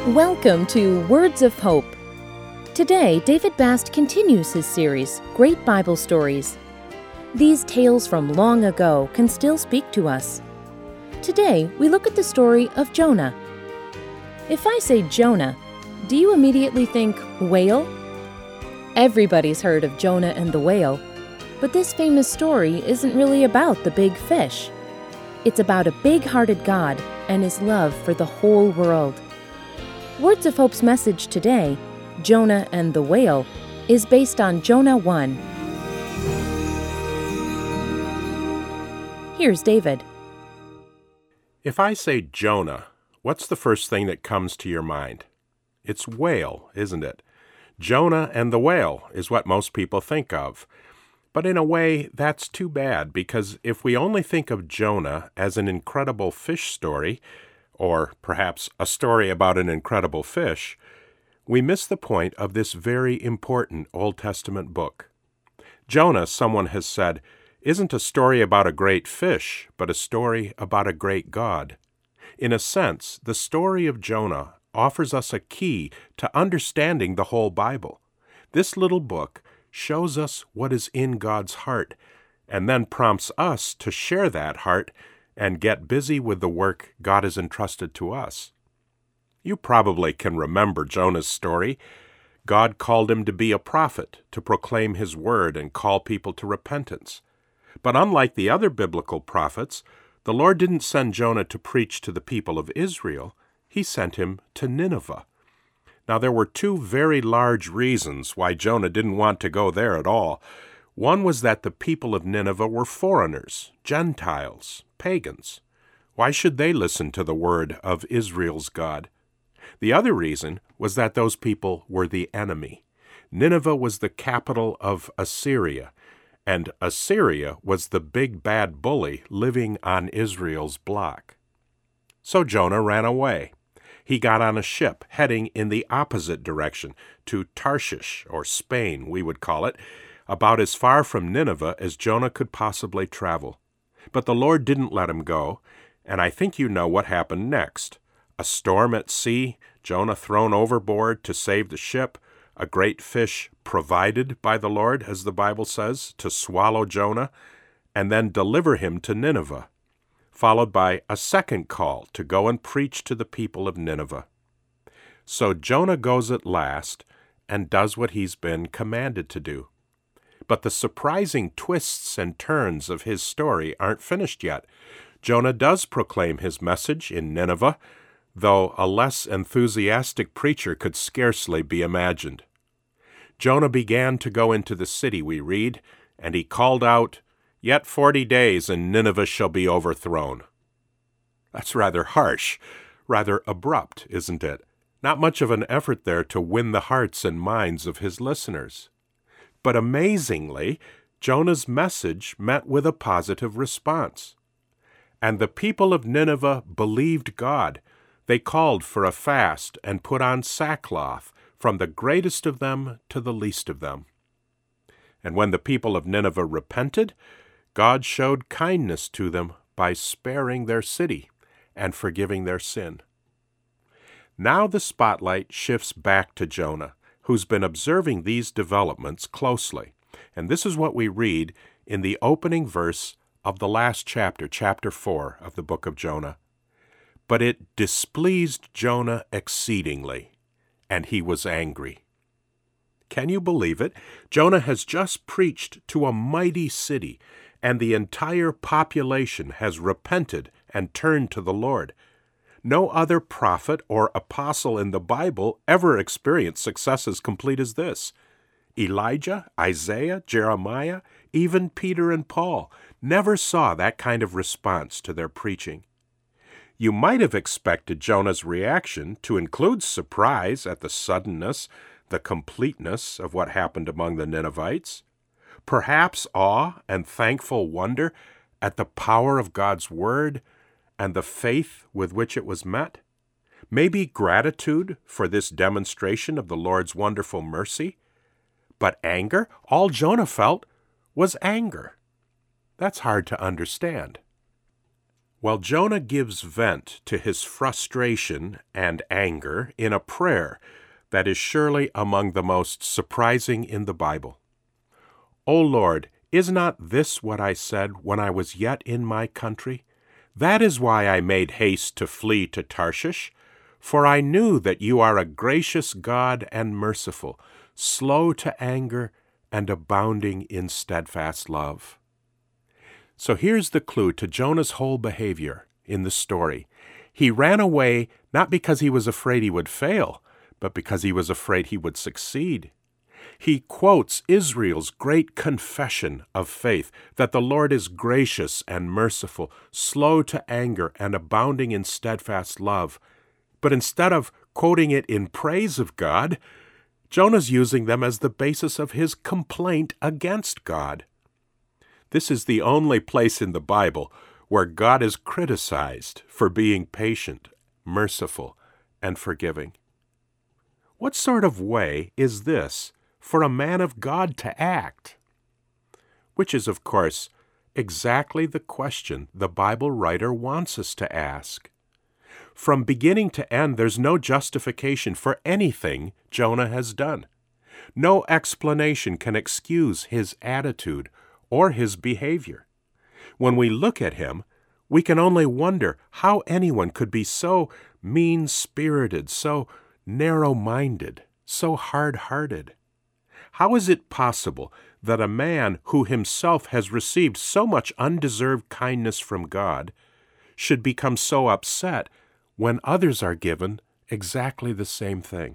Welcome to Words of Hope. Today, David Bast continues his series, Great Bible Stories. These tales from long ago can still speak to us. Today, we look at the story of Jonah. If I say Jonah, do you immediately think whale? Everybody's heard of Jonah and the whale, but this famous story isn't really about the big fish. It's about a big-hearted God and His love for the whole world. Words of Hope's message today, Jonah and the Whale, is based on Jonah 1. Here's David. If I say Jonah, what's the first thing that comes to your mind? It's whale, isn't it? Jonah and the whale is what most people think of. But in a way, that's too bad, because if we only think of Jonah as an incredible fish story, or perhaps a story about an incredible fish, we miss the point of this very important Old Testament book. Jonah, someone has said, isn't a story about a great fish, but a story about a great God. In a sense, the story of Jonah offers us a key to understanding the whole Bible. This little book shows us what is in God's heart, and then prompts us to share that heart and get busy with the work God has entrusted to us. You probably can remember Jonah's story. God called him to be a prophet, to proclaim His word and call people to repentance. But unlike the other biblical prophets, the Lord didn't send Jonah to preach to the people of Israel. He sent him to Nineveh. Now, there were two very large reasons why Jonah didn't want to go there at all. One was that the people of Nineveh were foreigners, Gentiles, pagans. Why should they listen to the word of Israel's God? The other reason was that those people were the enemy. Nineveh was the capital of Assyria, and Assyria was the big bad bully living on Israel's block. So Jonah ran away. He got on a ship heading in the opposite direction, to Tarshish, or Spain, we would call it, about as far from Nineveh as Jonah could possibly travel. But the Lord didn't let him go, and I think you know what happened next. A storm at sea, Jonah thrown overboard to save the ship, a great fish provided by the Lord, as the Bible says, to swallow Jonah, and then deliver him to Nineveh, followed by a second call to go and preach to the people of Nineveh. So Jonah goes at last and does what he's been commanded to do. But the surprising twists and turns of his story aren't finished yet. Jonah does proclaim his message in Nineveh, though a less enthusiastic preacher could scarcely be imagined. Jonah began to go into the city, we read, and he called out, "Yet 40 days, and Nineveh shall be overthrown." That's rather harsh, rather abrupt, isn't it? Not much of an effort there to win the hearts and minds of his listeners. But amazingly, Jonah's message met with a positive response. And the people of Nineveh believed God. They called for a fast and put on sackcloth, from the greatest of them to the least of them. And when the people of Nineveh repented, God showed kindness to them by sparing their city and forgiving their sin. Now the spotlight shifts back to Jonah, who's been observing these developments closely. And this is what we read in the opening verse of the last chapter, chapter 4 of the book of Jonah. "But it displeased Jonah exceedingly, and he was angry." Can you believe it? Jonah has just preached to a mighty city, and the entire population has repented and turned to the Lord. No other prophet or apostle in the Bible ever experienced success as complete as this. Elijah, Isaiah, Jeremiah, even Peter and Paul never saw that kind of response to their preaching. You might have expected Jonah's reaction to include surprise at the suddenness, the completeness of what happened among the Ninevites, perhaps awe and thankful wonder at the power of God's word and the faith with which it was met, maybe gratitude for this demonstration of the Lord's wonderful mercy, but anger? All Jonah felt was anger. That's hard to understand. Well, Jonah gives vent to his frustration and anger in a prayer that is surely among the most surprising in the Bible. O Lord, is not this what I said when I was yet in my country? That is why I made haste to flee to Tarshish, for I knew that you are a gracious God and merciful, slow to anger and abounding in steadfast love. So here's the clue to Jonah's whole behavior in the story. He ran away not because he was afraid he would fail, but because he was afraid he would succeed. He quotes Israel's great confession of faith that the Lord is gracious and merciful, slow to anger and abounding in steadfast love. But instead of quoting it in praise of God, Jonah's using them as the basis of his complaint against God. This is the only place in the Bible where God is criticized for being patient, merciful, and forgiving. What sort of way is this for a man of God to act? Which is, of course, exactly the question the Bible writer wants us to ask. From beginning to end, there's no justification for anything Jonah has done. No explanation can excuse his attitude or his behavior. When we look at him, we can only wonder how anyone could be so mean-spirited, so narrow-minded, so hard-hearted. How is it possible that a man who himself has received so much undeserved kindness from God should become so upset when others are given exactly the same thing?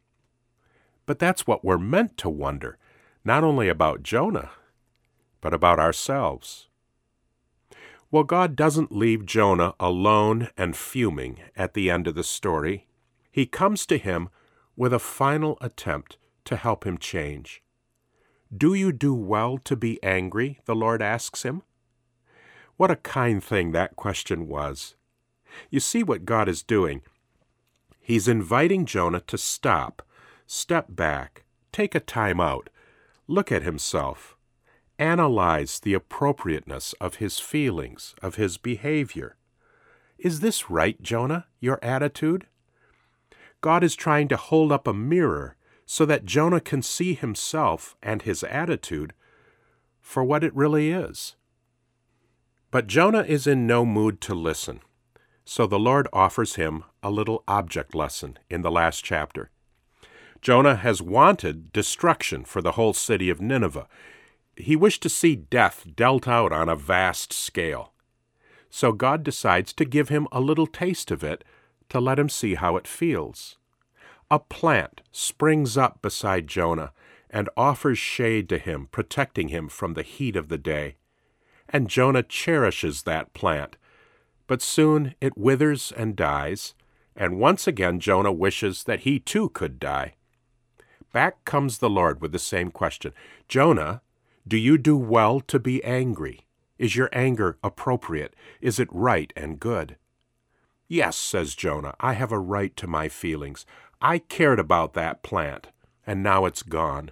But that's what we're meant to wonder, not only about Jonah, but about ourselves. Well, God doesn't leave Jonah alone and fuming at the end of the story. He comes to him with a final attempt to help him change. Do you do well to be angry? The Lord asks him. What a kind thing that question was. You see what God is doing. He's inviting Jonah to stop, step back, take a time out, look at himself, analyze the appropriateness of his feelings, of his behavior. Is this right, Jonah, your attitude? God is trying to hold up a mirror so that Jonah can see himself and his attitude for what it really is. But Jonah is in no mood to listen, so the Lord offers him a little object lesson in the last chapter. Jonah has wanted destruction for the whole city of Nineveh. He wished to see death dealt out on a vast scale. So God decides to give him a little taste of it to let him see how it feels. A plant springs up beside Jonah and offers shade to him, protecting him from the heat of the day. And Jonah cherishes that plant, but soon it withers and dies, and once again Jonah wishes that he too could die. Back comes the Lord with the same question. Jonah, do you do well to be angry? Is your anger appropriate? Is it right and good? Yes, says Jonah, I have a right to my feelings. I cared about that plant, and now it's gone.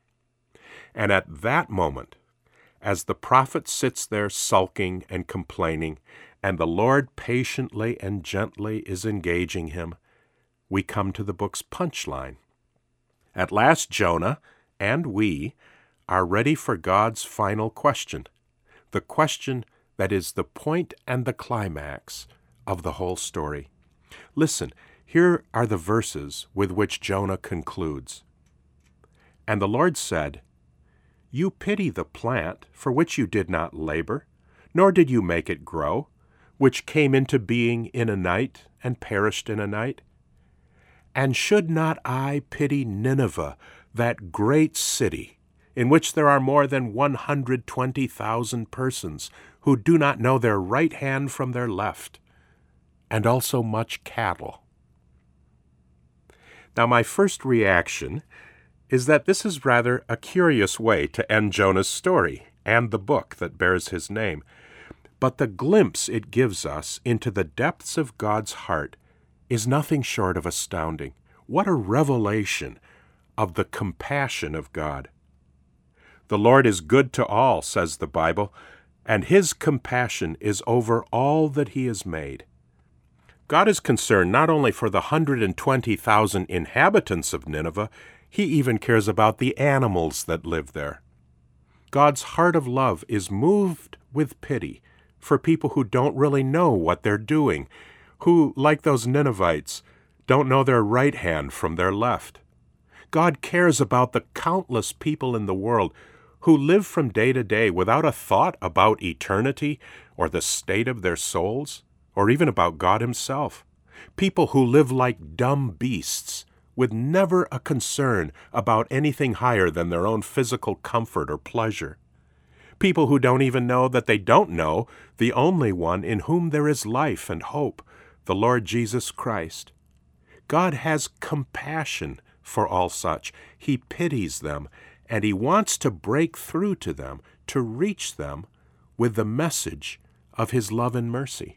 And at that moment, as the prophet sits there sulking and complaining, and the Lord patiently and gently is engaging him, we come to the book's punchline. At last Jonah, and we, are ready for God's final question, the question that is the point and the climax of the whole story. Listen, here are the verses with which Jonah concludes. And the Lord said, You pity the plant for which you did not labor, nor did you make it grow, which came into being in a night and perished in a night? And should not I pity Nineveh, that great city, in which there are more than 120,000 persons who do not know their right hand from their left, and also much cattle? Now, my first reaction is that this is rather a curious way to end Jonah's story and the book that bears his name. But the glimpse it gives us into the depths of God's heart is nothing short of astounding. What a revelation of the compassion of God. The Lord is good to all, says the Bible, and His compassion is over all that He has made. God is concerned not only for the 120,000 inhabitants of Nineveh, He even cares about the animals that live there. God's heart of love is moved with pity for people who don't really know what they're doing, who, like those Ninevites, don't know their right hand from their left. God cares about the countless people in the world who live from day to day without a thought about eternity or the state of their souls, or even about God Himself. People who live like dumb beasts with never a concern about anything higher than their own physical comfort or pleasure. People who don't even know that they don't know the only one in whom there is life and hope, the Lord Jesus Christ. God has compassion for all such. He pities them, and He wants to break through to them, to reach them with the message of His love and mercy.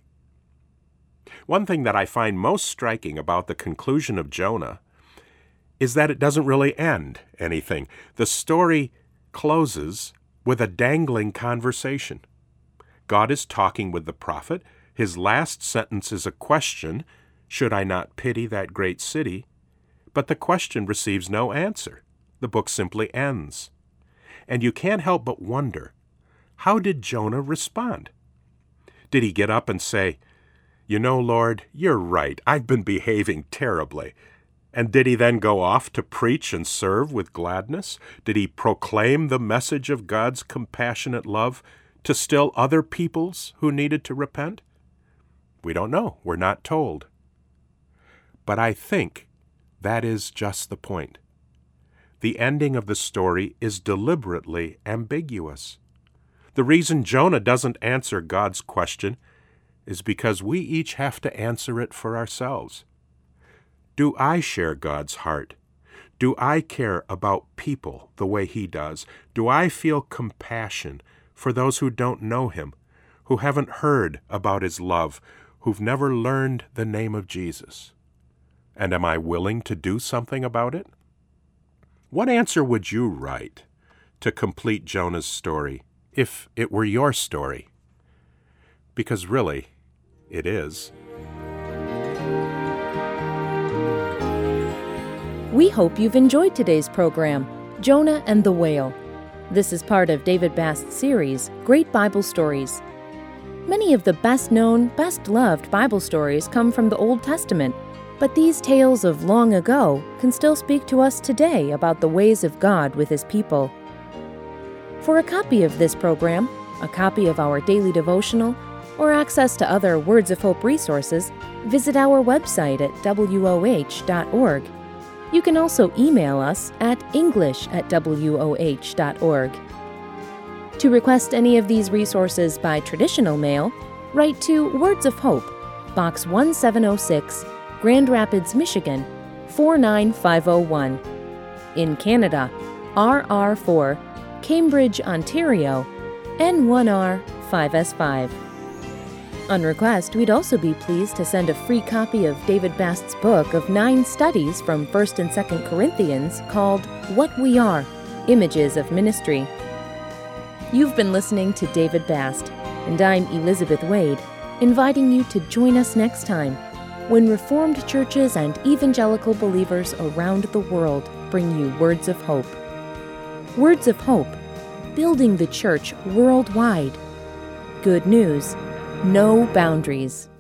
One thing that I find most striking about the conclusion of Jonah is that it doesn't really end anything. The story closes with a dangling conversation. God is talking with the prophet. His last sentence is a question, "Should I not pity that great city?" But the question receives no answer. The book simply ends. And you can't help but wonder, how did Jonah respond? Did he get up and say, "You know, Lord, you're right. I've been behaving terribly"? And did he then go off to preach and serve with gladness? Did he proclaim the message of God's compassionate love to still other peoples who needed to repent? We don't know. We're not told. But I think that is just the point. The ending of the story is deliberately ambiguous. The reason Jonah doesn't answer God's question is because we each have to answer it for ourselves. Do I share God's heart? Do I care about people the way He does? Do I feel compassion for those who don't know Him, who haven't heard about His love, who've never learned the name of Jesus? And am I willing to do something about it? What answer would you write to complete Jonah's story if it were your story? Because really, it is. We hope you've enjoyed today's program, Jonah and the Whale. This is part of David Bast's series, Great Bible Stories. Many of the best-known, best-loved Bible stories come from the Old Testament, but these tales of long ago can still speak to us today about the ways of God with His people. For a copy of this program, a copy of our daily devotional, or access to other Words of Hope resources, visit our website at woh.org. You can also email us at english@woh.org. To request any of these resources by traditional mail, write to Words of Hope, Box 1706, Grand Rapids, Michigan, 49501. In Canada, RR4, Cambridge, Ontario, N1R 5S5. On request, we'd also be pleased to send a free copy of David Bast's book of 9 studies from 1st and 2nd Corinthians called What We Are, Images of Ministry. You've been listening to David Bast, and I'm Elizabeth Wade, inviting you to join us next time when Reformed churches and evangelical believers around the world bring you Words of Hope. Words of Hope, building the church worldwide. Good news, no boundaries.